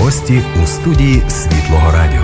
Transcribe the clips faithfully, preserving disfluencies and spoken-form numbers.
гості у студії Світлого Радіо.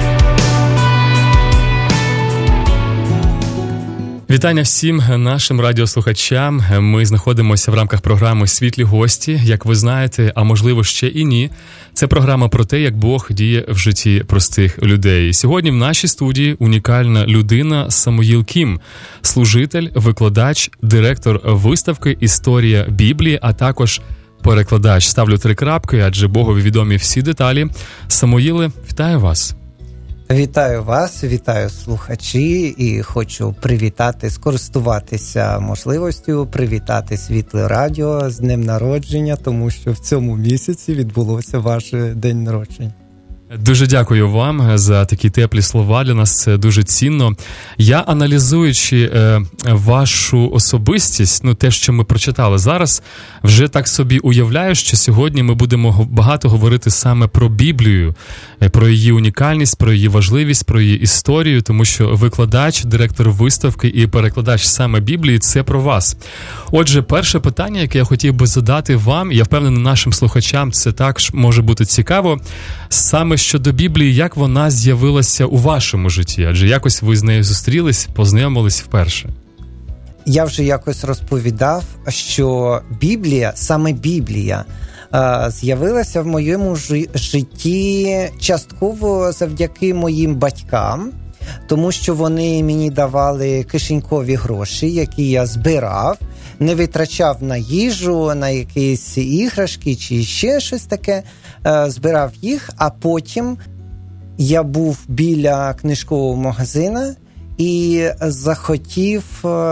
Вітання всім нашим радіослухачам. Ми знаходимося в рамках програми «Світлі гості». Як ви знаєте, а можливо ще і ні, це програма про те, як Бог діє в житті простих людей. Сьогодні в нашій студії унікальна людина Самуїл Кім, служитель, викладач, директор виставки «Історія Біблії», а також перекладач. Ставлю три крапки, адже Богові відомі всі деталі. Самуїле, вітаю вас. Вітаю вас, вітаю слухачі і хочу привітати, скористуватися можливістю, привітати Світле Радіо з днем народження, тому що в цьому місяці відбулося ваш день народження. Дуже дякую вам за такі теплі слова, для нас це дуже цінно. Я, аналізуючи е, вашу особистість, ну те, що ми прочитали зараз, вже так собі уявляю, що сьогодні ми будемо багато говорити саме про Біблію, про її унікальність, про її важливість, про її історію, тому що викладач, директор виставки і перекладач саме Біблії – це про вас. Отже, перше питання, яке я хотів би задати вам, я впевнений нашим слухачам, це також може бути цікаво, саме щодо Біблії, як вона з'явилася у вашому житті? Адже якось ви з нею зустрілись, познайомились вперше. Я вже якось розповідав, що Біблія, саме Біблія, з'явилася в моєму житті частково завдяки моїм батькам, тому що вони мені давали кишенькові гроші, які я збирав, не витрачав на їжу, на якісь іграшки чи ще щось таке, збирав їх, а потім я був біля книжкового магазину і захотів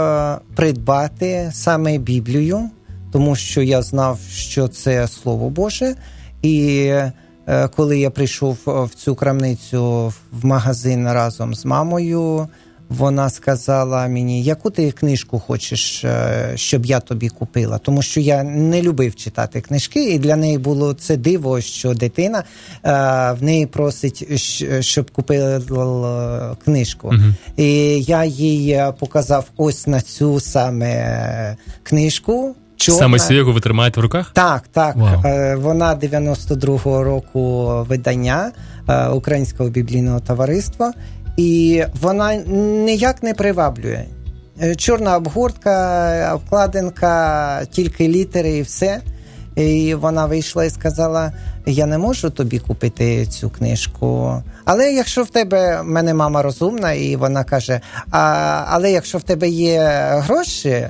придбати саме Біблію, тому що я знав, що це Слово Боже, і коли я прийшов в цю крамницю в магазин разом з мамою, вона сказала мені, яку ти книжку хочеш, щоб я тобі купила. Тому що я не любив читати книжки, і для неї було це диво, що дитина в неї просить, щоб купила книжку. Uh-huh. І я їй показав ось на цю саме книжку. Чорна. Саме цю, яку ви тримаєте в руках? Так, так. Wow. Вона дев'яносто другого року видання Українського біблійного товариства. І вона ніяк не приваблює. Чорна обгортка, обкладинка, тільки літери і все. І вона вийшла і сказала, я не можу тобі купити цю книжку. Але якщо в тебе, в мене мама розумна, і вона каже, а, але якщо в тебе є гроші,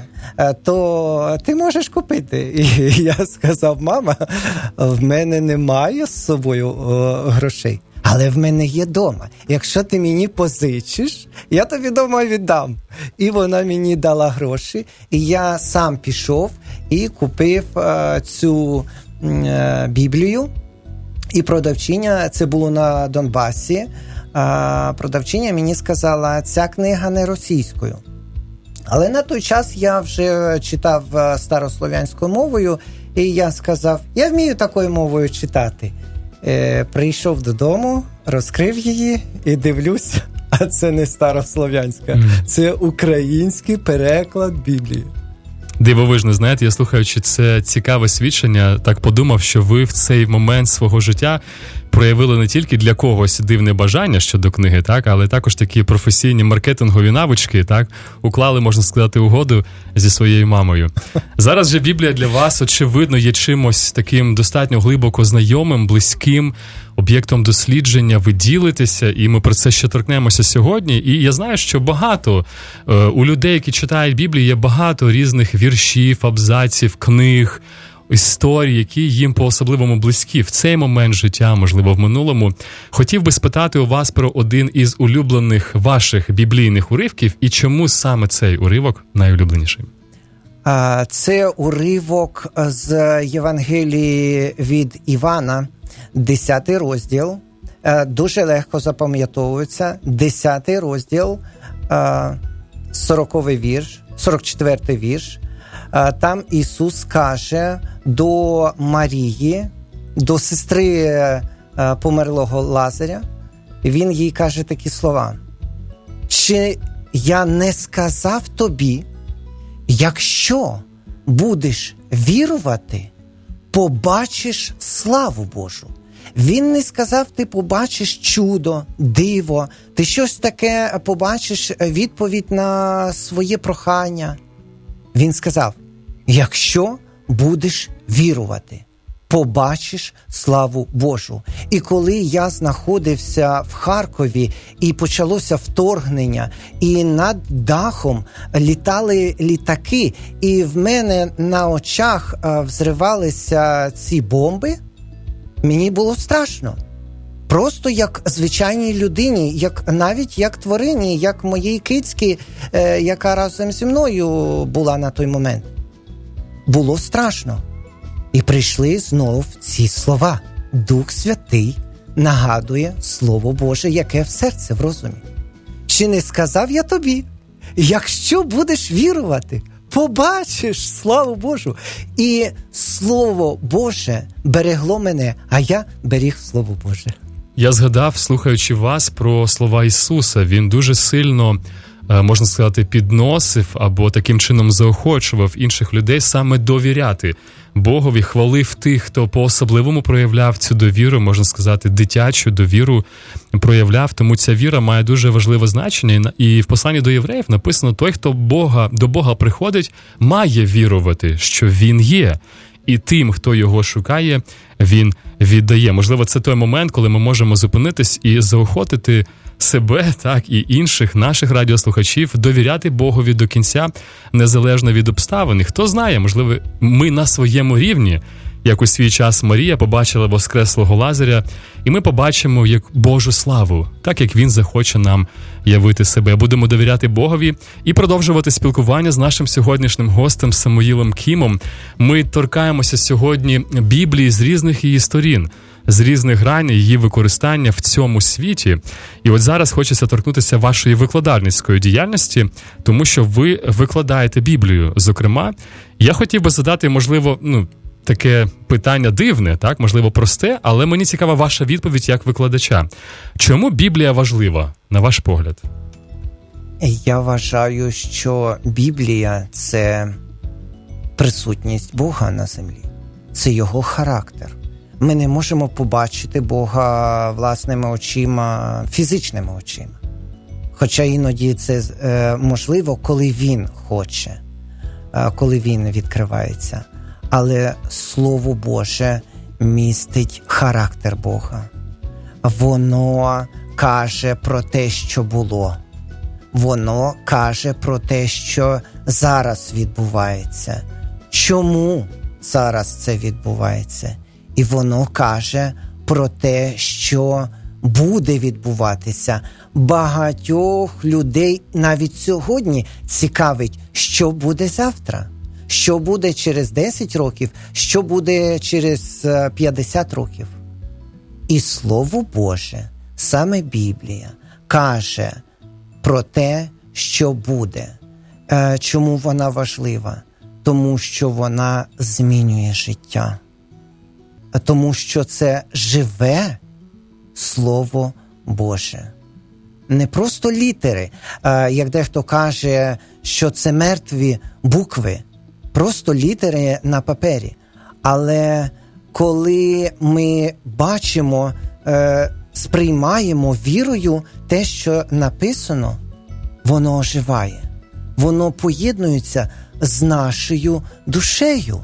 то ти можеш купити. І я сказав, мама, в мене немає з собою грошей. Але в мене є дома. Якщо ти мені позичиш, я тобі дома віддам. І вона мені дала гроші, і я сам пішов і купив е, цю е, Біблію. І продавчиня, це було на Донбасі, е, продавчиня мені сказала, ця книга не російською. Але на той час я вже читав старослов'янською мовою, і я сказав, я вмію такою мовою читати. Е, прийшов додому, розкрив її і дивлюся, а це не старослов'янська, mm. це український переклад Біблії. Дивовижно, знаєте, я слухаючи це цікаве свідчення, так подумав, що ви в цей момент свого життя проявили не тільки для когось дивне бажання щодо книги, так, але також такі професійні маркетингові навички, так, уклали, можна сказати, угоду зі своєю мамою. Зараз же Біблія для вас, очевидно, є чимось таким достатньо глибоко знайомим, близьким, об'єктом дослідження, ви ділитеся, і ми про це ще торкнемося сьогодні. І я знаю, що багато е, у людей, які читають Біблію, є багато різних віршів, абзаців, книг, історій, які їм по-особливому близькі в цей момент життя, можливо, в минулому. Хотів би спитати у вас про один із улюблених ваших біблійних уривків, і чому саме цей уривок найулюбленіший? Це уривок з Євангелії від Івана, десятий розділ. Дуже легко запам'ятовується. десятий розділ, сороковий вірш, сорок четвертий вірш. Там Ісус каже до Марії, до сестри померлого Лазаря, Він їй каже такі слова. Чи я не сказав тобі, якщо будеш вірувати, побачиш славу Божу. Він не сказав, ти побачиш чудо, диво, ти щось таке побачиш, відповідь на своє прохання. Він сказав, якщо будеш вірувати, побачиш славу Божу. І коли я знаходився в Харкові, і почалося вторгнення, і над дахом літали літаки, і в мене на очах взривалися ці бомби, мені було страшно. Просто як звичайній людині, як, навіть як тварині, як моїй кицьки, е, яка разом зі мною була на той момент. Було страшно. І прийшли знов ці слова. Дух Святий нагадує Слово Боже, яке в серці, в розумі. Чи не сказав я тобі, якщо будеш вірувати, побачиш славу Божу. І Слово Боже берегло мене, а я беріг Слово Боже. Я згадав, слухаючи вас, про слова Ісуса. Він дуже сильно, можна сказати, підносив або таким чином заохочував інших людей саме довіряти Богові, хвалив тих, хто по-особливому проявляв цю довіру, можна сказати, дитячу довіру проявляв. Тому ця віра має дуже важливе значення. І в посланні до євреїв написано, той, хто Бога, до Бога приходить, має вірувати, що Він є. І тим, хто його шукає, він віддає. Можливо, це той момент, коли ми можемо зупинитись і заохотити себе, так, і інших наших радіослухачів довіряти Богові до кінця, незалежно від обставин. І хто знає, можливо, ми на своєму рівні, як у свій час Марія побачила воскреслого Лазаря, і ми побачимо як Божу славу, так як Він захоче нам явити себе. Будемо довіряти Богові і продовжувати спілкування з нашим сьогоднішнім гостем Самуїлом Кімом. Ми торкаємося сьогодні Біблії з різних її сторін, з різних грань її використання в цьому світі. І от зараз хочеться торкнутися вашої викладальницької діяльності, тому що ви викладаєте Біблію. Зокрема, я хотів би задати, можливо, ну, таке питання дивне, так, можливо, просте, але мені цікава ваша відповідь як викладача. Чому Біблія важлива, на ваш погляд? Я вважаю, що Біблія – це присутність Бога на землі. Це Його характер. Ми не можемо побачити Бога власними очима, фізичними очима. Хоча іноді це е, можливо, коли Він хоче, е, коли Він відкривається. Але Слово Боже містить характер Бога. Воно каже про те, що було. Воно каже про те, що зараз відбувається. Чому зараз це відбувається? І воно каже про те, що буде відбуватися. Багатьох людей навіть сьогодні цікавить, що буде завтра. Що буде через десять років, що буде через п'ятдесят років. І Слово Боже, саме Біблія, каже про те, що буде. Чому вона важлива? Тому що вона змінює життя. Тому що це живе Слово Боже. Не просто літери, як дехто каже, що це мертві букви, просто літери на папері. Але коли ми бачимо, сприймаємо вірою те, що написано, воно оживає. Воно поєднується з нашою душею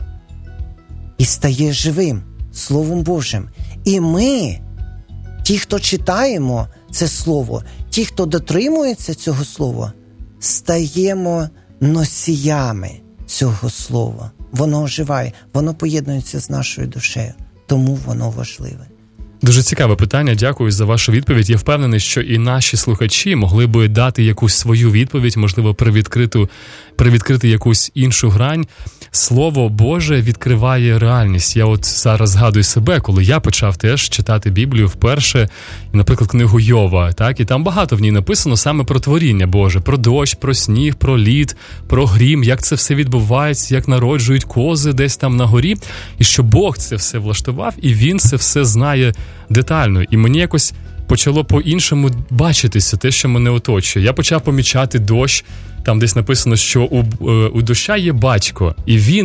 і стає живим Словом Божим. І ми, ті, хто читаємо це Слово, ті, хто дотримується цього Слова, стаємо носіями цього Слова. Воно оживає, воно поєднується з нашою душею. Тому воно важливе. Дуже цікаве питання, дякую за вашу відповідь. Я впевнений, що і наші слухачі могли би дати якусь свою відповідь, можливо, привідкрити, привідкрити якусь іншу грань. Слово Боже відкриває реальність. Я от зараз згадую себе, коли я почав теж читати Біблію вперше, наприклад, книгу Йова, так, і там багато в ній написано саме про творіння Боже, про дощ, про сніг, про лід, про грім, як це все відбувається, як народжують кози десь там на горі, і що Бог це все влаштував, і Він це все знає детально. І мені якось почало по-іншому бачитися те, що мене оточує. Я почав помічати дощ, там десь написано, що у, у доща є батько, і він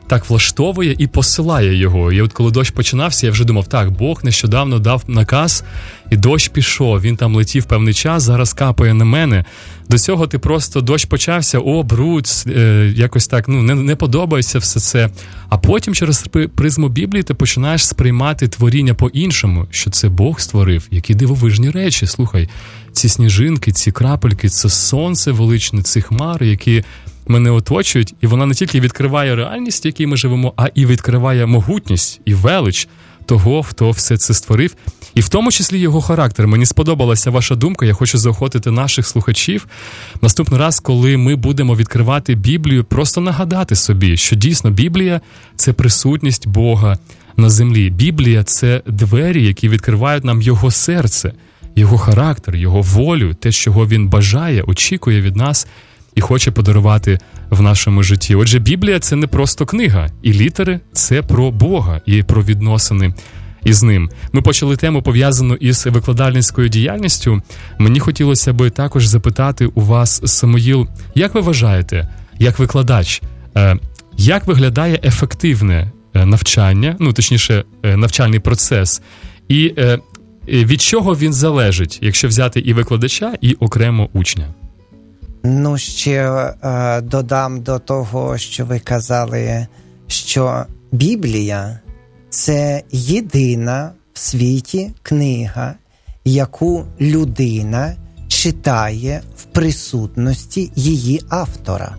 так влаштовує і посилає його. І от коли дощ починався, я вже думав, так, Бог нещодавно дав наказ, і дощ пішов, він там летів певний час, зараз капає на мене. До цього ти просто, дощ почався, о, бруд, е, якось так, ну, не, не подобається все це. А потім через призму Біблії ти починаєш сприймати творіння по-іншому, що це Бог створив, які дивовижні речі, слухай, ці сніжинки, ці крапельки, це сонце величне, ці хмари, які мене оточують, і вона не тільки відкриває реальність, в якій ми живемо, а і відкриває могутність і велич того, хто все це створив, і в тому числі його характер. Мені сподобалася ваша думка, я хочу заохотити наших слухачів. Наступний раз, коли ми будемо відкривати Біблію, просто нагадати собі, що дійсно Біблія – це присутність Бога на землі. Біблія – це двері, які відкривають нам його серце, його характер, його волю, те, чого він бажає, очікує від нас і хоче подарувати в нашому житті. Отже, Біблія – це не просто книга, і літери – це про Бога і про відносини із ним. Ми почали тему, пов'язану із викладальницькою діяльністю. Мені хотілося би також запитати у вас, Самуїл, як ви вважаєте, як викладач, як виглядає ефективне навчання, ну, точніше, навчальний процес, і від чого він залежить, якщо взяти і викладача, і окремо учня? Ну, ще е, додам до того, що ви казали, що Біблія – це єдина в світі книга, яку людина читає в присутності її автора.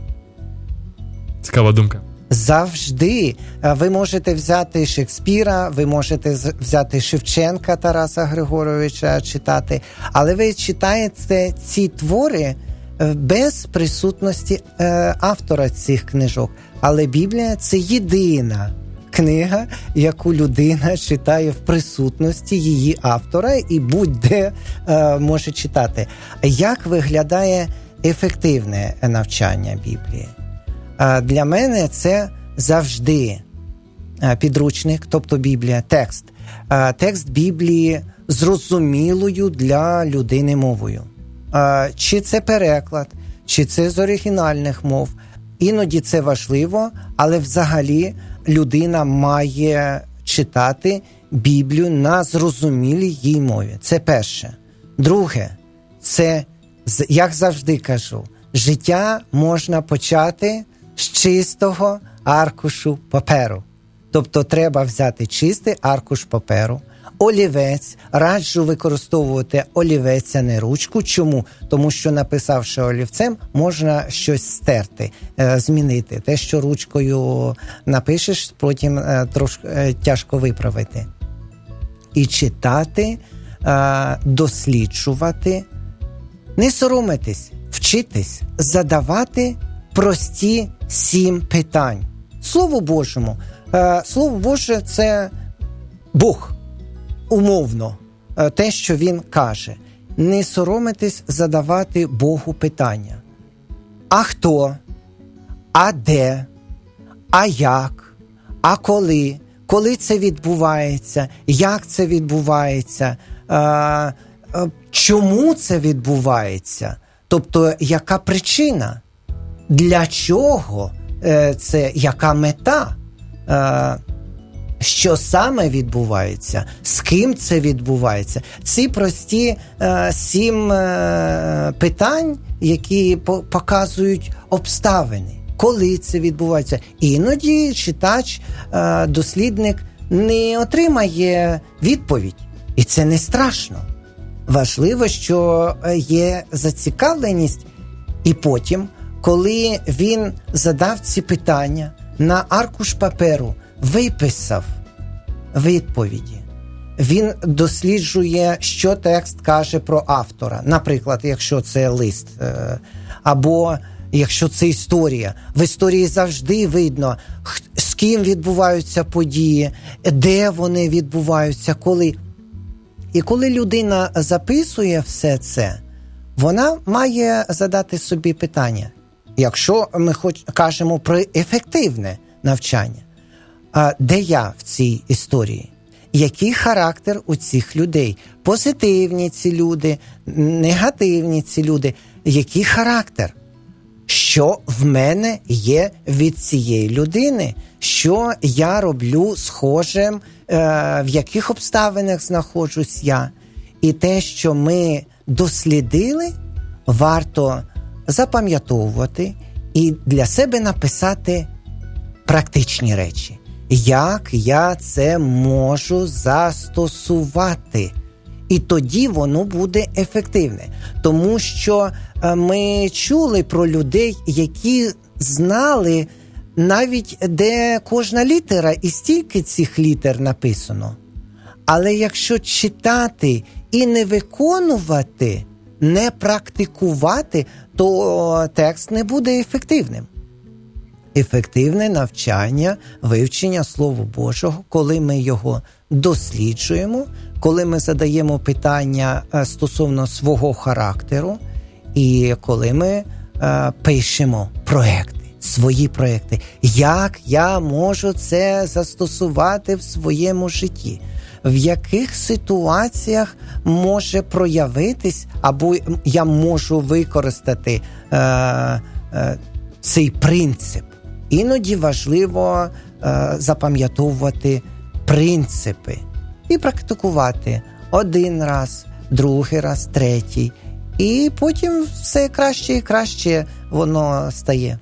Цікава думка. Завжди. Ви можете взяти Шекспіра, ви можете взяти Шевченка Тараса Григоровича читати, але ви читаєте ці твори без присутності е, автора цих книжок. Але Біблія – це єдина книга, яку людина читає в присутності її автора і будь-де е, може читати. Як виглядає ефективне навчання Біблії? Е, для мене це завжди підручник, тобто Біблія, текст. Е, текст Біблії зрозумілою для людини мовою. Чи це переклад, чи це з оригінальних мов. Іноді це важливо, але взагалі людина має читати Біблію на зрозумілій їй мові. Це перше. Друге, це, як завжди кажу, життя можна почати з чистого аркушу паперу. Тобто треба взяти чистий аркуш паперу, олівець, раджу використовувати олівець, а не ручку. Чому? Тому що, написавши олівцем, можна щось стерти, змінити. Те, що ручкою напишеш, потім трошки тяжко виправити. І читати, досліджувати, не соромитись, вчитись, задавати прості сім питань. Слово Божому. Слово Боже – це Бог. Умовно, те, що він каже. Не соромитись задавати Богу питання. А хто? А де? А як? А коли? Коли це відбувається? Як це відбувається? А, чому це відбувається? Тобто, яка причина? Для чого це? Яка мета? А, що саме відбувається, з ким це відбувається. Ці прості е, сім е, питань, які по- показують обставини, коли це відбувається. Іноді читач, е, дослідник не отримає відповідь. І це не страшно. Важливо, що є зацікавленість. І потім, коли він задав ці питання на аркуш паперу, виписав відповіді. Він досліджує, що текст каже про автора. Наприклад, якщо це лист, або якщо це історія. В історії завжди видно, з ким відбуваються події, де вони відбуваються, коли. І коли людина записує все це, вона має задати собі питання. Якщо ми хоч кажемо про ефективне навчання, а де я в цій історії? Який характер у цих людей? Позитивні ці люди, негативні ці люди. Який характер? Що в мене є від цієї людини? що я роблю схожим, в яких обставинах знаходжусь я. І те, що ми дослідили, варто запам'ятовувати і для себе написати практичні речі. Як я це можу застосувати? І тоді воно буде ефективне. Тому що ми чули про людей, які знали навіть, де кожна літера і стільки цих літер написано. Але якщо читати і не виконувати, не практикувати, то текст не буде ефективним. Ефективне навчання, вивчення Слова Божого, коли ми його досліджуємо, коли ми задаємо питання стосовно свого характеру і коли ми е, пишемо проекти, свої проекти. Як я можу це застосувати в своєму житті? В яких ситуаціях може проявитись, або я можу використати е, е, цей принцип? Іноді важливо е, запам'ятовувати принципи і практикувати один раз, другий раз, третій. І потім все краще і краще воно стає.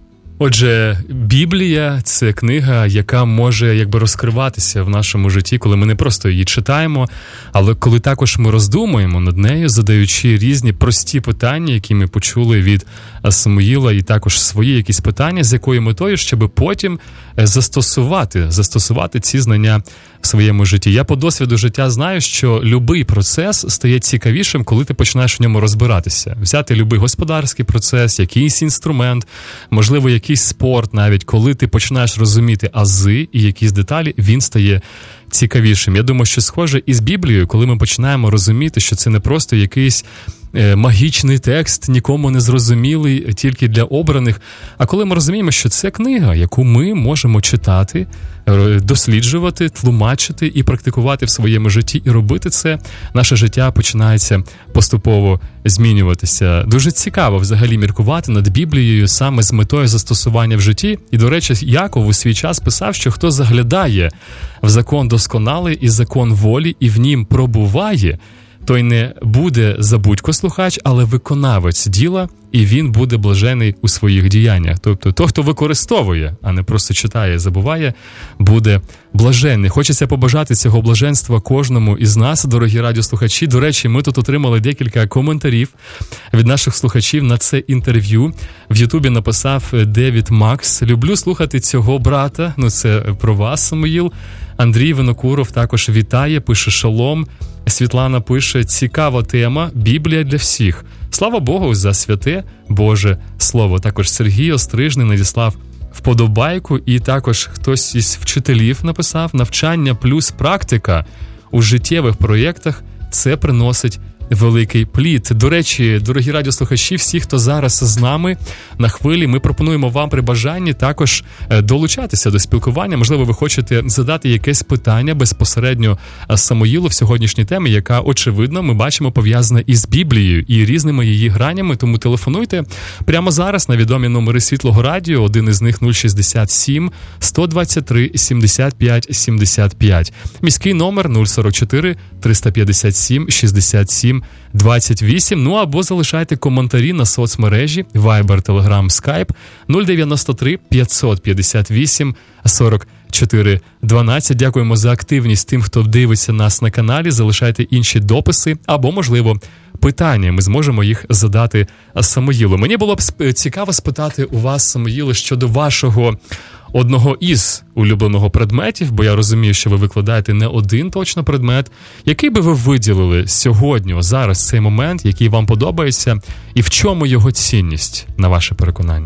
Отже, Біблія – це книга, яка може якби розкриватися в нашому житті, коли ми не просто її читаємо, але коли також ми роздумуємо над нею, задаючи різні прості питання, які ми почули від Самуїла, і також свої якісь питання, з якою метою, щоб потім застосувати, застосувати ці знання в своєму житті. Я по досвіду життя знаю, що любий процес стає цікавішим, коли ти починаєш в ньому розбиратися. Взяти любий господарський процес, якийсь інструмент, можливо, якийсь спорт навіть, коли ти починаєш розуміти ази і якісь деталі, він стає цікавішим. Я думаю, що схоже і з Біблією, коли ми починаємо розуміти, що це не просто якийсь магічний текст, нікому не зрозумілий, тільки для обраних. А коли ми розуміємо, що це книга, яку ми можемо читати, досліджувати, тлумачити і практикувати в своєму житті, і робити це, наше життя починається поступово змінюватися. Дуже цікаво взагалі міркувати над Біблією саме з метою застосування в житті. І, до речі, Яков у свій час писав, що хто заглядає в закон досконалий і закон волі, і в нім пробуває, той не буде забудько-слухач, але виконавець діла, і він буде блажений у своїх діяннях. Тобто, той, хто використовує, а не просто читає і забуває, буде блаженний. Хочеться побажати цього блаженства кожному із нас, дорогі радіослухачі. До речі, ми тут отримали декілька коментарів від наших слухачів на це інтерв'ю. В Ютубі написав Девід Макс: «Люблю слухати цього брата». Ну, це про вас, Самуїл. Андрій Винокуров також вітає, пише шалом. Світлана пише: «Цікава тема, Біблія для всіх. Слава Богу за святе Боже Слово». Також Сергій Острижний надіслав вподобайку, і також хтось із вчителів написав: «Навчання плюс практика у життєвих проєктах – це приносить великий плід». До речі, дорогі радіослухачі, всі, хто зараз з нами на хвилі, ми пропонуємо вам при бажанні також долучатися до спілкування. Можливо, ви хочете задати якесь питання безпосередньо Самуїлу в сьогоднішній темі, яка, очевидно, ми бачимо пов'язана із Біблією і різними її гранями. Тому телефонуйте прямо зараз на відомі номери Світлого Радіо. Один із них нуль шістдесят сім сто двадцять три сімдесят п'ять сімдесят п'ять. Міський номер нуль сорок чотири триста п'ятдесят сім шістдесят сім двадцять вісім. Ну або залишайте коментарі на соцмережі Viber, Telegram, Skype нуль дев'яносто три п'ятсот п'ятдесят вісім сорок чотири дванадцять. Дякуємо за активність тим, хто дивиться нас на каналі. Залишайте інші дописи або, можливо, питання. Ми зможемо їх задати Самуїлу. Мені було б цікаво спитати у вас, Самуїле, щодо вашого одного із улюбленого предметів, бо я розумію, що ви викладаєте не один точно предмет. Який би ви виділили сьогодні, зараз, цей момент, який вам подобається, і в чому його цінність, на ваше переконання?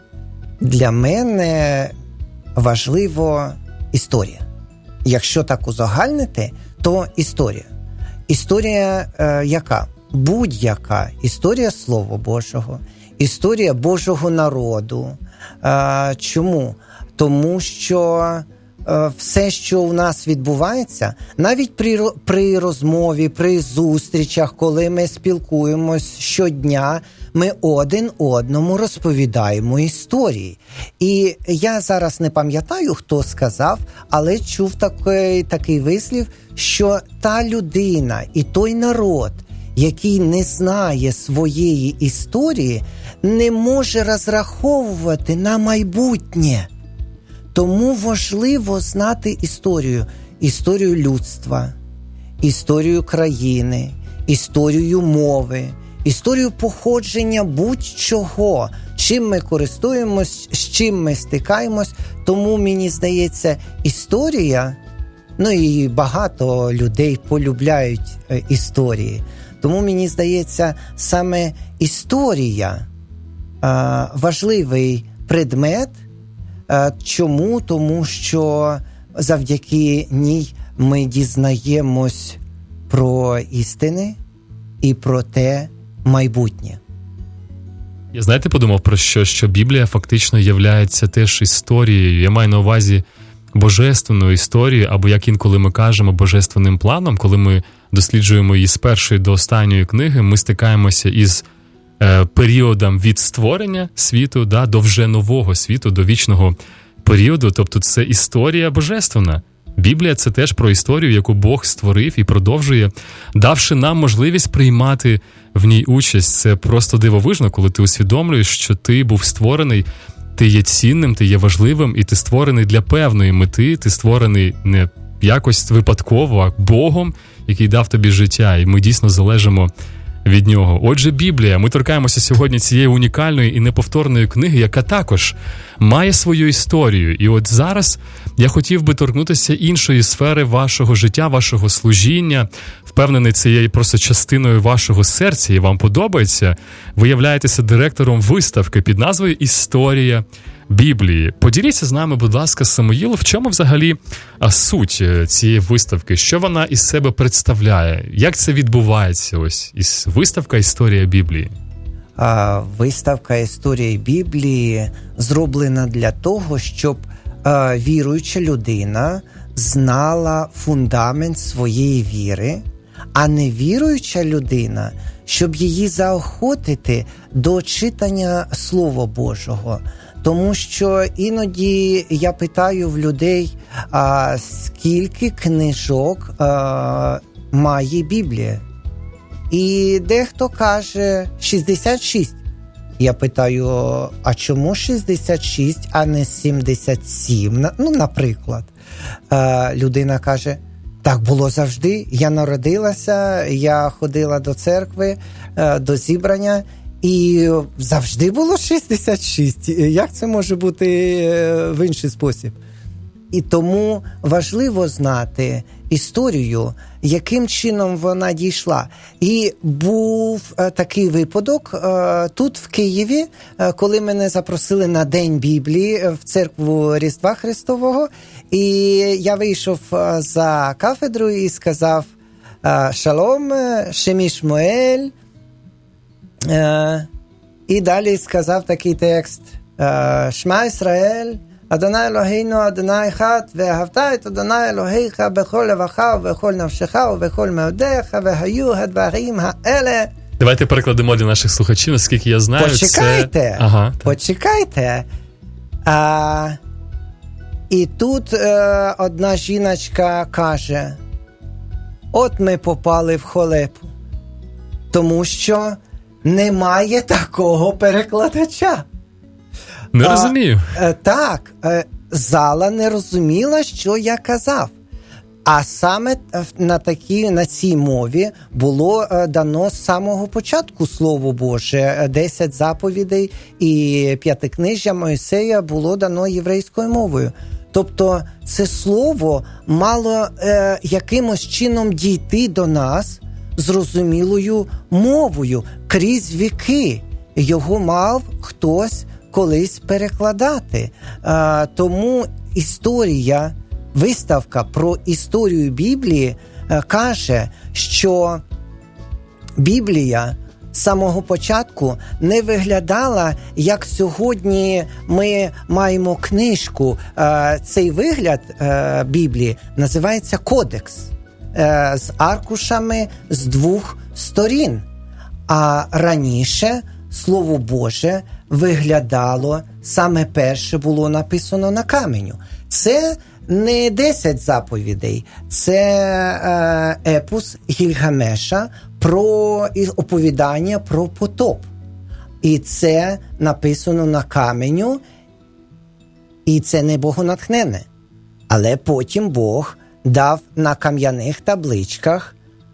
Для мене важливо історія. Якщо так узагальнити, то історія. Історія е, яка? Будь-яка. Історія Слова Божого. Історія Божого народу. Е, чому? Тому що е, все, що у нас відбувається, навіть при, при розмові, при зустрічах, коли ми спілкуємось щодня, ми один одному розповідаємо історії. І я зараз не пам'ятаю, хто сказав, але чув такий, такий вислів, що та людина і той народ, який не знає своєї історії, не може розраховувати на майбутнє. Тому важливо знати історію. Історію людства, історію країни, історію мови, історію походження будь-чого, чим ми користуємось, з чим ми стикаємось. Тому, мені здається, історія, ну і багато людей полюбляють е, історії. Тому, мені здається, саме історія е, важливий предмет. Е, чому? Тому що завдяки ній ми дізнаємось про істини і про те майбутнє. Я, знаєте, подумав про що? Що Біблія фактично являється теж історією. Я маю на увазі божественною історією, або, як інколи ми кажемо, божественним планом. Коли ми досліджуємо її з першої до останньої книги, ми стикаємося із е, періодом від створення світу, да, до вже нового світу, до вічного періоду. Тобто це історія божественна. Біблія – це теж про історію, яку Бог створив і продовжує, давши нам можливість приймати в ній участь. Це просто дивовижно, коли ти усвідомлюєш, що ти був створений, ти є цінним, ти є важливим, і ти створений для певної мети, ти створений не якось випадково, а Богом, який дав тобі життя, і ми дійсно залежимо від нього. Отже, Біблія. Ми торкаємося сьогодні цієї унікальної і неповторної книги, яка також має свою історію. І от зараз я хотів би торкнутися іншої сфери вашого життя, вашого служіння. Впевнений, це є просто частиною вашого серця, і вам подобається. Ви являєтеся директором виставки під назвою «Історія Біблії». Поділіться з нами, будь ласка, Самуїл, в чому взагалі суть цієї виставки? Що вона із себе представляє? Як це відбувається? Ось із виставка «Історія Біблії». А, виставка «Історія Біблії» зроблена для того, щоб а, віруюча людина знала фундамент своєї віри, а не віруюча людина, щоб її заохотити до читання Слова Божого. Тому що іноді я питаю в людей, а скільки книжок а, має Біблія? І дехто каже шістдесят шість. Я питаю, а чому шістдесят шість, а не сімдесят сім? Ну, наприклад. А, людина каже, так було завжди. Я народилася, я ходила до церкви, до зібрання, і завжди було шістдесят шість. Як це може бути в інший спосіб? І тому важливо знати історію, яким чином вона дійшла. І був такий випадок тут, в Києві, коли мене запросили на День Біблії в церкву Різдва Христового. І я вийшов за кафедру і сказав «Шалом, Шемі Шмуель». І далі сказав такий текст «Шма Ісраїль, Адонай Елохейну, Адонай Ехад, ואהבת את Адонай אלוהיך בכל לבבך ובכל נפשך ובכל מאודיך, והיו הדברים האלה». Давайте перекладемо для наших слухачів, наскільки я знаю. Почекайте, це... ага, почекайте. А, і тут е, одна жіночка каже, от ми попали в холепу, тому що немає такого перекладача. Не розумію. А, так, зала не розуміла, що я казав. А саме на, такій, на цій мові було дано з самого початку Слово Боже. Десять заповідей і п'ятикнижжя Мойсея було дано єврейською мовою. Тобто це слово мало е, якимось чином дійти до нас зрозумілою мовою. Крізь віки його мав хтось колись перекладати. А, тому історія, виставка про історію Біблії а, каже, що Біблія з самого початку не виглядала, як сьогодні ми маємо книжку. А, цей вигляд а, Біблії називається кодекс а, з аркушами з двох сторін. А раніше Слово Боже виглядало, саме перше було написано на каменю. Це не десять заповідей, це е, епос Гільгамеша про оповідання про потоп. І це написано на каменю, і це не богонатхнене. Але потім Бог дав на кам'яних табличках,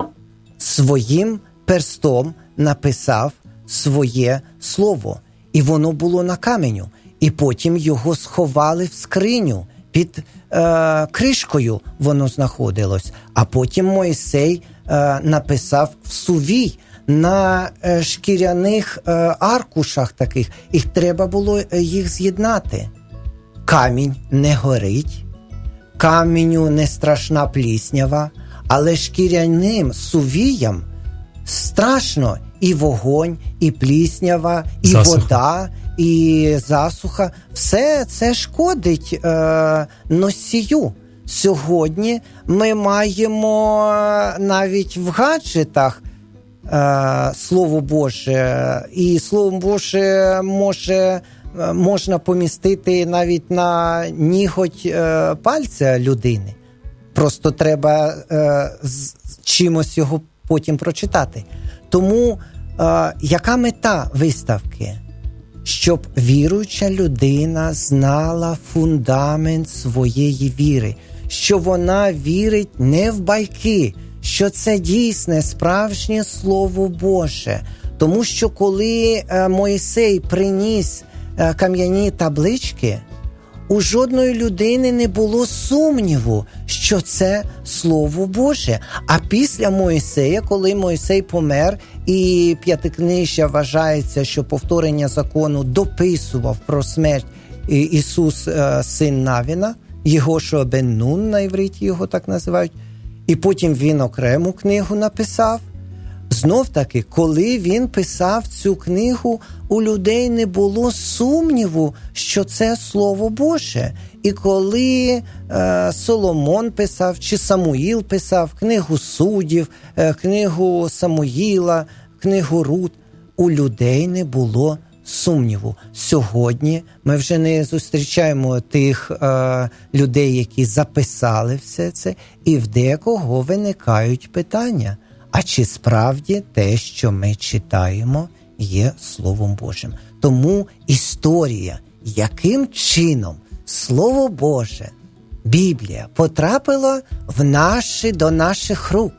своїм перстом написав своє слово. І воно було на каменю. І потім його сховали в скриню. Під е, кришкою воно знаходилось. А потім Мойсей е, написав в сувій на е, шкіряних е, аркушах таких. І треба було їх з'єднати. Камінь не горить, каменю не страшна пліснява, але шкіряним сувіям страшно і вогонь, і пліснява, і засуха. Вода, і засуха. Все це шкодить е, носію. Сьогодні ми маємо навіть в гаджетах е, Слово Боже, і Слово Боже може, можна помістити навіть на ніготь е, пальця людини. Просто треба е, з чимось його потім прочитати. Тому е, яка мета виставки? Щоб віруюча людина знала фундамент своєї віри, що вона вірить не в байки, що це дійсне, справжнє Слово Боже. Тому що коли е, Мойсей приніс е, кам'яні таблички, у жодної людини не було сумніву, що це Слово Боже. А після Мойсея, коли Мойсей помер, і П'ятикнижжя вважається, що повторення закону дописував про смерть Ісус, син Навіна, Єгошуа бен Нун, на івриті його так називають, і потім він окрему книгу написав. Знов-таки, коли він писав цю книгу, у людей не було сумніву, що це Слово Боже. І коли е, Соломон писав, чи Самуїл писав книгу Суддів, е, книгу Самуїла, книгу Рут, у людей не було сумніву. Сьогодні ми вже не зустрічаємо тих е, людей, які записали все це, і в декого виникають питання. А чи справді те, що ми читаємо, є Словом Божим? Тому історія, яким чином Слово Боже, Біблія потрапила в наші, до наших рук,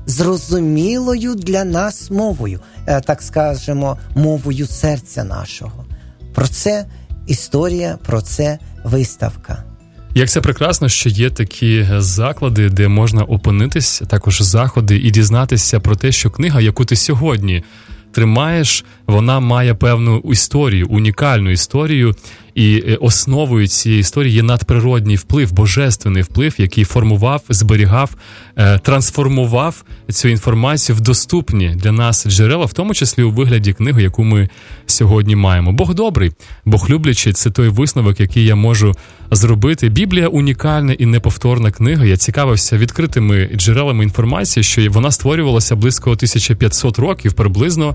зрозумілою для нас мовою, так скажемо, мовою серця нашого. Про це історія, про це виставка. Як це прекрасно, що є такі заклади, де можна опинитись, також заходи, і дізнатися про те, що книга, яку ти сьогодні тримаєш, вона має певну історію, унікальну історію, і основою цієї історії є надприродній вплив, божественний вплив, який формував, зберігав, трансформував цю інформацію в доступні для нас джерела, в тому числі у вигляді книги, яку ми сьогодні маємо. Бог добрий, Бог люблячий – це той висновок, який я можу зробити. Біблія – унікальна і неповторна книга. Я цікавився відкритими джерелами інформації, що вона створювалася близько тисяча п'ятсот років, приблизно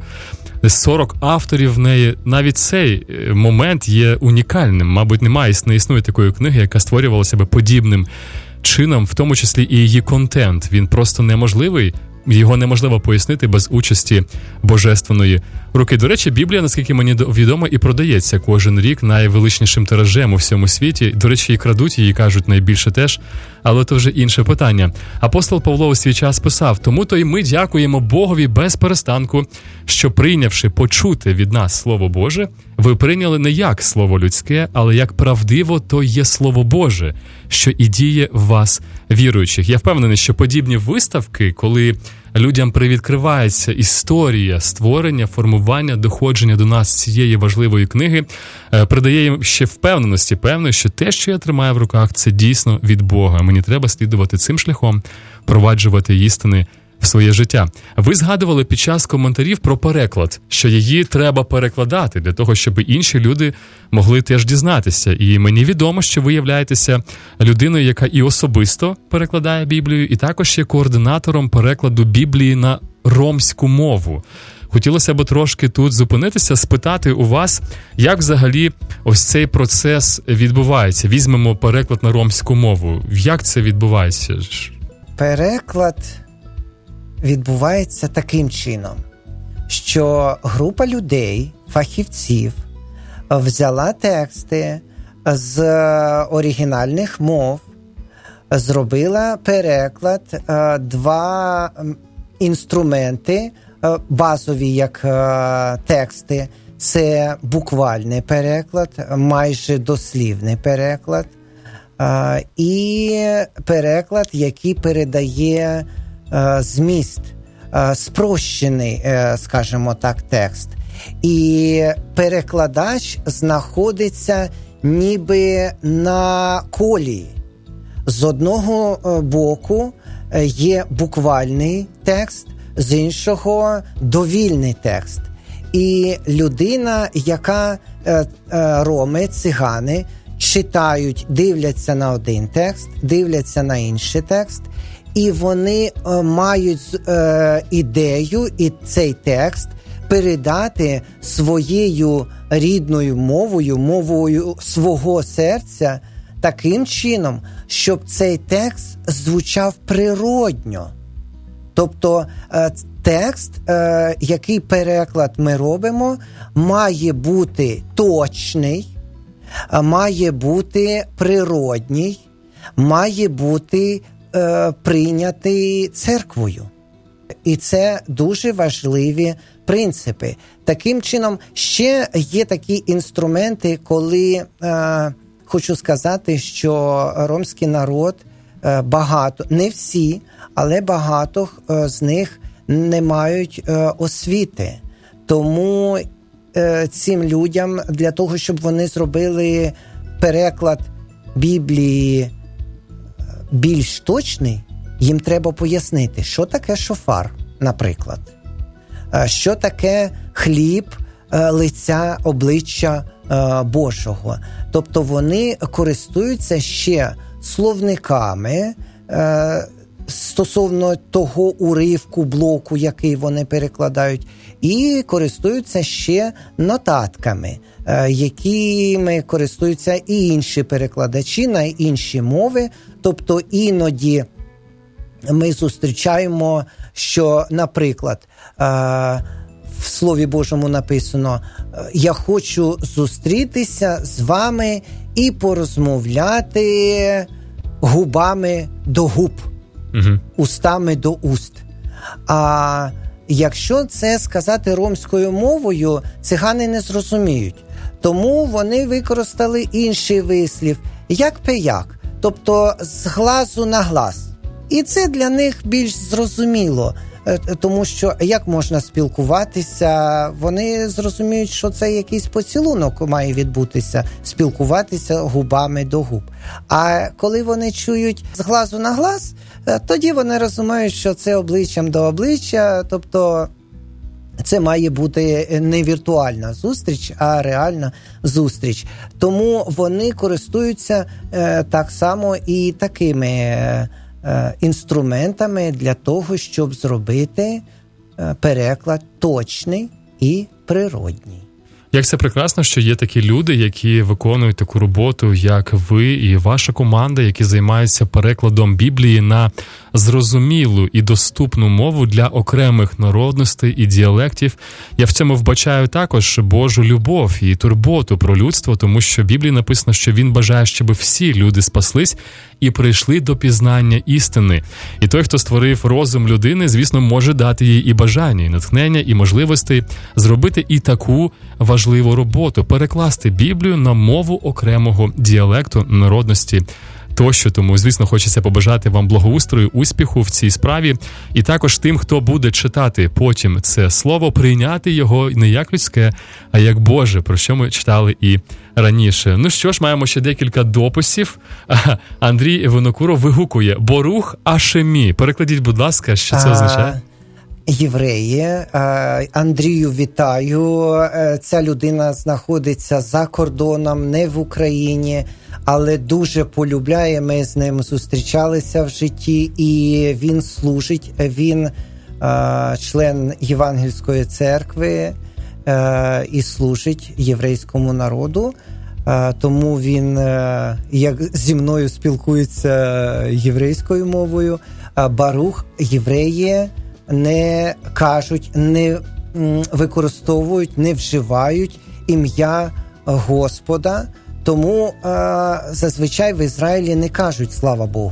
сорок авторів в неї. Навіть цей момент є унікальним. Мабуть, немає, не існує такої книги, яка створювалася би подібним чином, в тому числі і її контент. Він просто неможливий, його неможливо пояснити без участі божественної руки. До речі, Біблія, наскільки мені відомо, і продається кожен рік найвеличнішим тиражем у всьому світі. До речі, і крадуть її, кажуть, найбільше теж, але то вже інше питання. Апостол Павло у свій час писав: «Тому-то й ми дякуємо Богові без перестанку, що, прийнявши почути від нас Слово Боже, ви прийняли не як слово людське, але як правдиво то є Слово Боже, що і діє в вас, віруючих». Я впевнений, що подібні виставки, коли людям привідкривається історія створення, формування, доходження до нас цієї важливої книги, придає їм ще впевненості, певно, що те, що я тримаю в руках, це дійсно від Бога. Мені треба слідувати цим шляхом, впроваджувати істини в своє життя. Ви згадували під час коментарів про переклад, що її треба перекладати для того, щоб інші люди могли теж дізнатися. І мені відомо, що ви являєтеся людиною, яка і особисто перекладає Біблію, і також є координатором перекладу Біблії на ромську мову. хотілося б трошки тут зупинитися, спитати у вас, як взагалі ось цей процес відбувається. Візьмемо переклад на ромську мову. Як це відбувається? Переклад відбувається таким чином, що група людей, фахівців, взяла тексти з оригінальних мов, зробила переклад, два інструменти, базові як тексти, це буквальний переклад, майже дослівний переклад, і переклад, який передає зміст, спрощений, скажімо так, текст. І перекладач знаходиться ніби на колії. З одного боку є буквальний текст, з іншого довільний текст. І людина, яка роми, цигани, читають, дивляться на один текст, дивляться на інший текст, і вони мають ідею і цей текст передати своєю рідною мовою, мовою свого серця, таким чином, щоб цей текст звучав природньо. Тобто текст, який переклад ми робимо, має бути точний, має бути природній, має бути прийнятий церквою. І це дуже важливі принципи. Таким чином, ще є такі інструменти, коли, е, хочу сказати, що ромський народ е, багато, не всі, але багато е, з них не мають е, освіти. Тому е, цим людям, для того, щоб вони зробили переклад Біблії більш точний, їм треба пояснити, що таке шофар, наприклад. Що таке хліб лиця, обличчя Божого. Тобто вони користуються ще словниками стосовно того уривку, блоку, який вони перекладають, і користуються ще нотатками, якими користуються і інші перекладачі на інші мови. Тобто іноді ми зустрічаємо, що, наприклад, в Слові Божому написано: «Я хочу зустрітися з вами і порозмовляти губами до губ, угу. устами до уст». А якщо це сказати ромською мовою, цигани не зрозуміють. Тому вони використали інший вислів, як-пе-як, тобто з глазу на глаз. І це для них більш зрозуміло, тому що як можна спілкуватися, вони зрозуміють, що це якийсь поцілунок має відбутися, спілкуватися губами до губ. А коли вони чують з глазу на глаз, тоді вони розуміють, що це обличчям до обличчя, тобто це має бути не віртуальна зустріч, а реальна зустріч. Тому вони користуються е, так само і такими е, інструментами для того, щоб зробити е, переклад точний і природній. Як це прекрасно, що є такі люди, які виконують таку роботу, як ви і ваша команда, які займаються перекладом Біблії на зрозумілу і доступну мову для окремих народностей і діалектів. Я в цьому вбачаю також Божу любов і турботу про людство, тому що в Біблії написано, що Він бажає, щоб всі люди спаслись і прийшли до пізнання істини. І той, хто створив розум людини, звісно, може дати їй і бажання, і натхнення, і можливості зробити і таку важливу роботу – перекласти Біблію на мову окремого діалекту, народності тощо. Тому, звісно, хочеться побажати вам благоустрою, успіху в цій справі. І також тим, хто буде читати потім це слово, прийняти його не як людське, а як Боже, про що ми читали і раніше. Ну що ж, маємо ще декілька дописів. Андрій Винокуров вигукує «Борух Ашемі». Перекладіть, будь ласка, що це означає? Євреї, Андрію, вітаю. Ця людина знаходиться за кордоном, не в Україні, але дуже полюбляє. Ми з ним зустрічалися в житті, і він служить, він член Євангельської церкви і служить єврейському народу. Тому він, як зі мною спілкується єврейською мовою, Барух євреї не кажуть, не використовують, не вживають ім'я Господа, тому зазвичай в Ізраїлі не кажуть «Слава Богу»,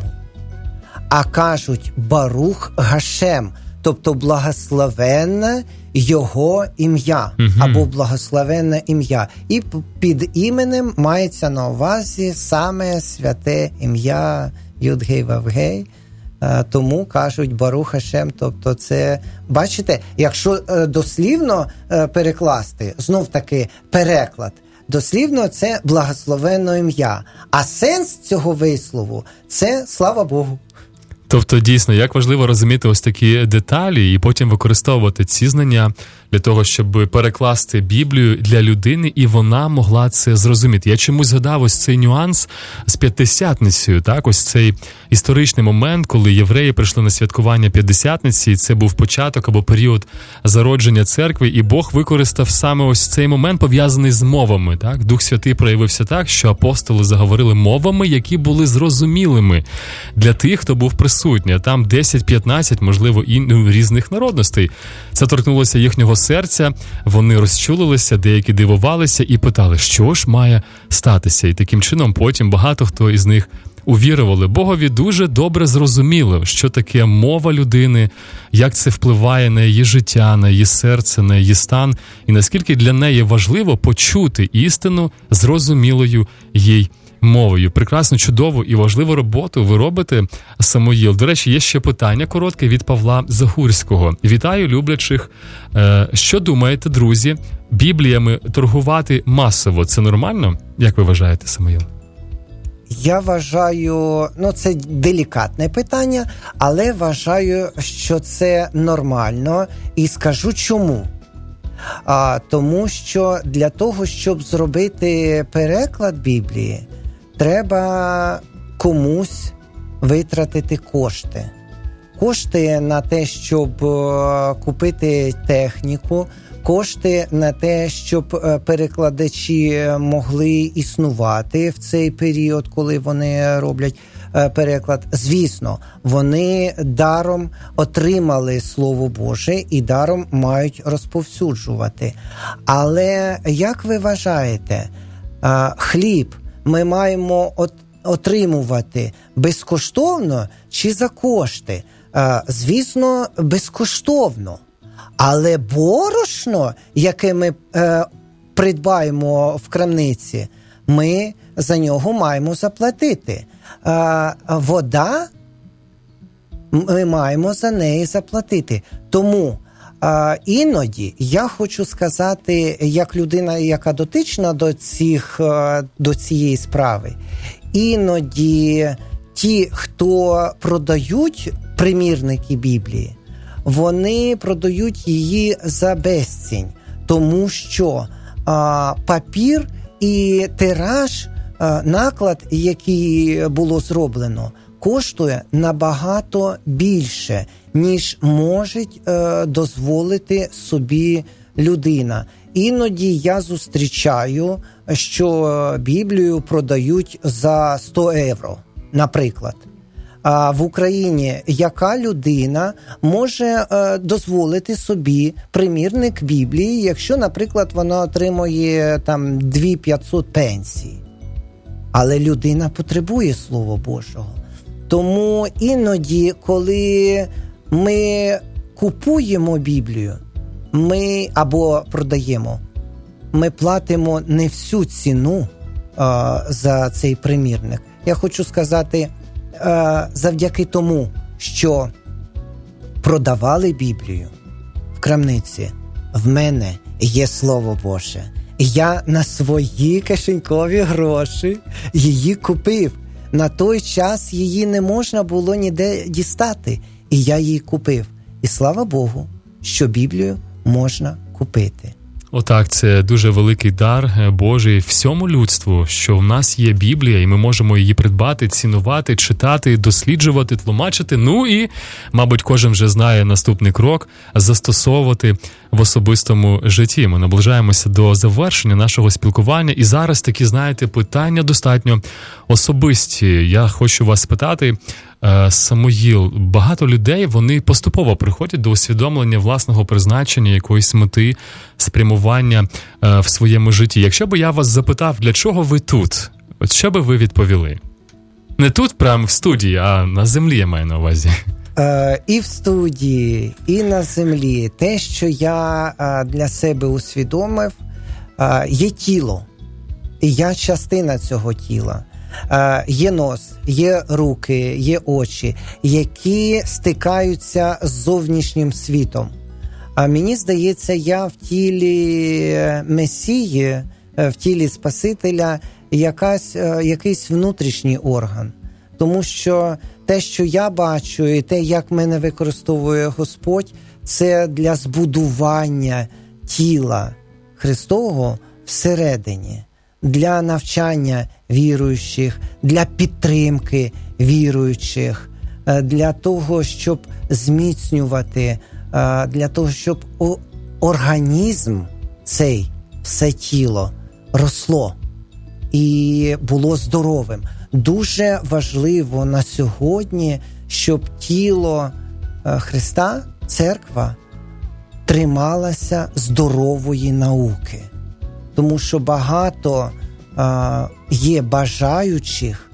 а кажуть «Барух Гашем», тобто «благословенне його ім'я» угу. або «благословенне ім'я». І під іменем мається на увазі саме святе ім'я Юд-Гей-Вав-Гей. Тому кажуть «Барух Гашем», тобто це, бачите, якщо дослівно перекласти, знов-таки переклад, дослівно це «благословенне ім'я», а сенс цього вислову – це «Слава Богу». Тобто, дійсно, як важливо розуміти ось такі деталі і потім використовувати ці знання для того, щоб перекласти Біблію для людини, і вона могла це зрозуміти. Я чомусь згадав ось цей нюанс з П'ятдесятницею, так? Ось цей історичний момент, коли євреї прийшли на святкування П'ятдесятниці, і це був початок або період зародження церкви, і Бог використав саме ось цей момент, пов'язаний з мовами, так? Дух Святий проявився так, що апостоли заговорили мовами, які були зрозумілими для тих, хто був присутній. Там десять-п'ятнадцять, можливо, і різних народностей. Це торкнулося їхнього серця, вони розчулилися, деякі дивувалися і питали, що ж має статися. І таким чином потім багато хто із них увірували. Богові дуже добре зрозуміло, що таке мова людини, як це впливає на її життя, на її серце, на її стан, і наскільки для неї важливо почути істину зрозумілою їй мовою. Прекрасну, чудову і важливу роботу ви робите, Самуїл. До речі, є ще питання коротке від Павла Загурського. Вітаю люблячих. Що думаєте, друзі, бібліями торгувати масово – це нормально? Як ви вважаєте, Самуїл? Я вважаю, ну це делікатне питання, але вважаю, що це нормально, і скажу чому. А, тому що для того, щоб зробити переклад Біблії, треба комусь витратити кошти. Кошти на те, щоб купити техніку, кошти на те, щоб перекладачі могли існувати в цей період, коли вони роблять переклад. Звісно, вони даром отримали Слово Боже і даром мають розповсюджувати. Але, як ви вважаєте, хліб ми маємо отримувати безкоштовно чи за кошти? Звісно, безкоштовно. Але борошно, яке ми е, придбаємо в крамниці, ми за нього маємо заплатити. Е, вода, ми маємо за неї заплатити. Тому е, іноді я хочу сказати, як людина, яка дотична до, цих, е, до цієї справи, іноді ті, хто продають примірники Біблії, вони продають її за безцінь, тому що а, папір і тираж, а, наклад, який було зроблено, коштує набагато більше, ніж може а, дозволити собі людина. Іноді я зустрічаю, що Біблію продають за сто євро, наприклад. А в Україні яка людина може е, дозволити собі примірник Біблії, якщо, наприклад, вона отримує там дві тисячі п'ятсот пенсій? Але людина потребує Слова Божого. Тому іноді, коли ми купуємо Біблію, ми або продаємо, ми платимо не всю ціну е, за цей примірник. Я хочу сказати, завдяки тому, що продавали Біблію в крамниці, в мене є Слово Боже. Я на свої кишенькові гроші її купив. На той час її не можна було ніде дістати. І я її купив. І слава Богу, що Біблію можна купити. Отак, це дуже великий дар Божий всьому людству, що в нас є Біблія, і ми можемо її придбати, цінувати, читати, досліджувати, тлумачити. Ну і, мабуть, кожен вже знає наступний крок – застосовувати в особистому житті. Ми наближаємося до завершення нашого спілкування. І зараз такі, знаєте, питання достатньо особисті. Я хочу вас спитати, Самуїл, багато людей, вони поступово приходять до усвідомлення власного призначення, якоїсь мети, спрямування в своєму житті. Якщо б я вас запитав, для чого ви тут, от що би ви відповіли? Не тут, прямо в студії, а на землі, я маю на увазі. Е, і в студії, і на землі. Те, що я е, для себе усвідомив, е, є тіло. І я частина цього тіла. Е, є нос, є руки, є очі, які стикаються з зовнішнім світом. А мені здається, я в тілі Месії, в тілі Спасителя, якась, якийсь внутрішній орган. Тому що те, що я бачу, і те, як мене використовує Господь, це для збудування тіла Христового всередині, для навчання віруючих, для підтримки віруючих, для того, щоб зміцнювати, для того, щоб організм цей, все тіло росло і було здоровим. Дуже важливо на сьогодні, щоб тіло Христа, церква, трималася здорової науки. Тому що багато а, є бажаючих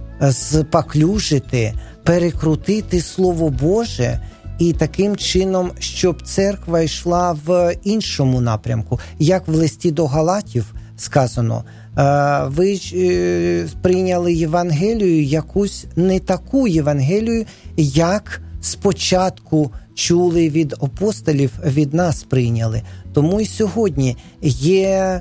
спаклюжити, перекрутити Слово Боже і таким чином, щоб церква йшла в іншому напрямку. Як в листі до Галатів сказано, а, ви ж е, прийняли Євангелію, якусь не таку Євангелію, як спочатку чули від апостолів, від нас прийняли. Тому і сьогодні є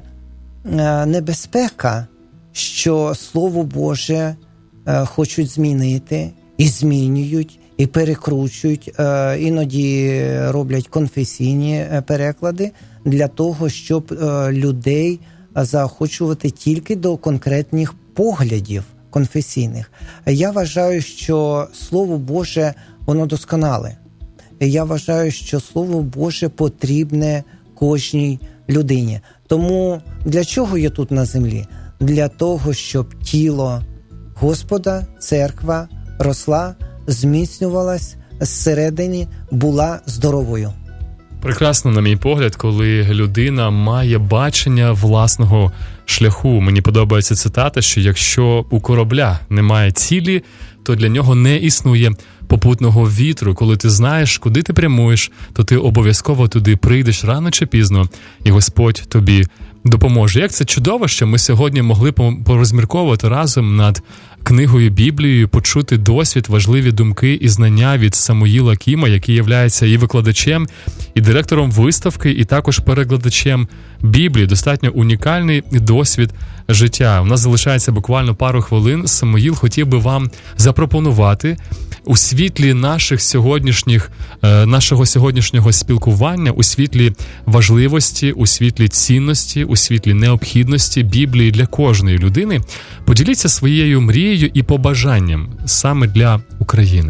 небезпека, що Слово Боже хочуть змінити, і змінюють, і перекручують, іноді роблять конфесійні переклади для того, щоб людей заохочувати тільки до конкретних поглядів конфесійних. Я вважаю, що Слово Боже, воно досконале. Я вважаю, що Слово Боже потрібне кожній людині. Тому для чого я тут на землі? Для того, щоб тіло Господа, церква росла, зміцнювалась, зсередині була здоровою. Прекрасно, на мій погляд, коли людина має бачення власного шляху. Мені подобається цитата, що якщо у корабля немає цілі, то для нього не існує попутного вітру. Коли ти знаєш, куди ти прямуєш, то ти обов'язково туди прийдеш рано чи пізно, і Господь тобі допоможе. Як це чудово, що ми сьогодні могли порозмірковувати разом над книгою Біблією, почути досвід, важливі думки і знання від Самуїла Кіма, який являється і викладачем, і директором виставки, і також перекладачем Біблії. Достатньо унікальний досвід життя. У нас залишається буквально пару хвилин. Самуїл хотів би вам запропонувати у світлі наших сьогоднішніх, нашого сьогоднішнього спілкування, у світлі важливості, у світлі цінності, у світлі необхідності Біблії для кожної людини. Поділіться своєю мрією і побажанням саме для України.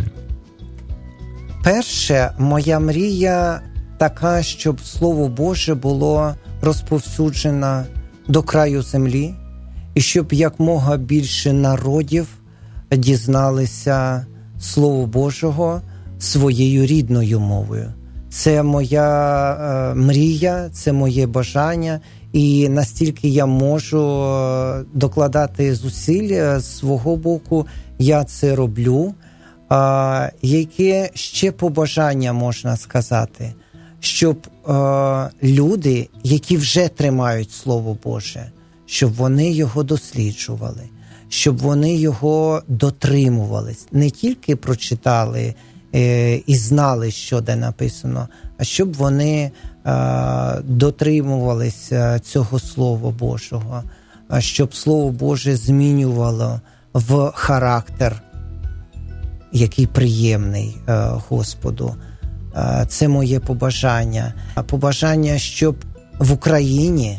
Перше, моя мрія така, щоб Слово Боже було розповсюджено до краю землі, і щоб якмога більше народів дізналися Слово Божого своєю рідною мовою. Це моя е, мрія, це моє бажання, і настільки я можу докладати зусиль з свого боку, я це роблю. А, яке ще побажання можна сказати? Щоб е, люди, які вже тримають Слово Боже, щоб вони його досліджували, щоб вони його дотримувались, не тільки прочитали е, і знали, що де написано, а щоб вони е, дотримувалися цього Слова Божого, щоб Слово Боже змінювало в характер, який приємний е, Господу. Е, це моє побажання. Побажання, щоб в Україні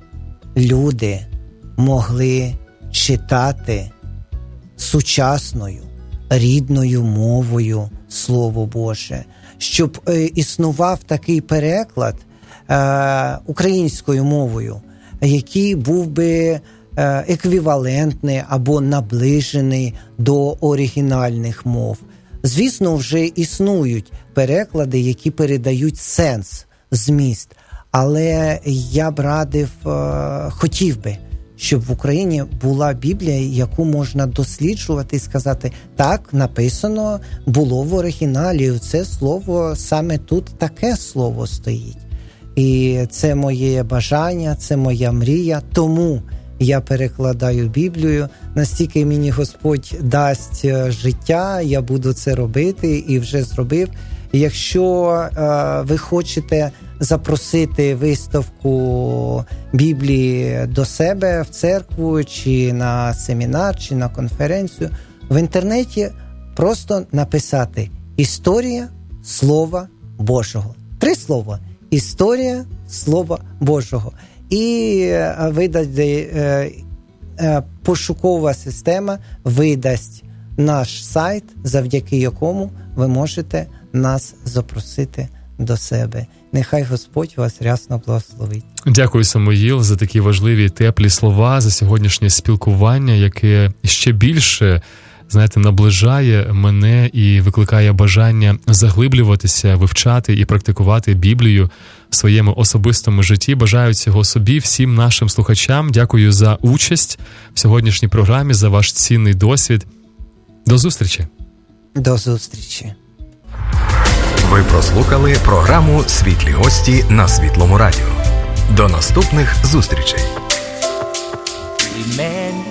люди могли читати сучасною, рідною мовою Слово Боже, щоб е, існував такий переклад е, українською мовою, який був би е, еквівалентний або наближений до оригінальних мов. Звісно, вже існують переклади, які передають сенс, зміст, але я б радив, е, хотів би, щоб в Україні була Біблія, яку можна досліджувати і сказати, так, написано, було в оригіналі, це слово, саме тут таке слово стоїть. І це моє бажання, це моя мрія, тому я перекладаю Біблію, настільки мені Господь дасть життя, я буду це робити і вже зробив. Якщо е, ви хочете запросити виставку Біблії до себе в церкву, чи на семінар, чи на конференцію, в інтернеті просто написати «Історія Слова Божого». Три слова. «Історія Слова Божого». І видасть, е, е, пошукова система видасть наш сайт, завдяки якому ви можете нас запросити до себе. Нехай Господь вас рясно благословить. Дякую, Самуїл, за такі важливі теплі слова, за сьогоднішнє спілкування, яке ще більше, знаєте, наближає мене і викликає бажання заглиблюватися, вивчати і практикувати Біблію в своєму особистому житті. Бажаю цього собі, всім нашим слухачам. Дякую за участь в сьогоднішній програмі, за ваш цінний досвід. До зустрічі. До зустрічі. Ви прослухали програму «Світлі гості» на Світлому радіо. До наступних зустрічей. Amen.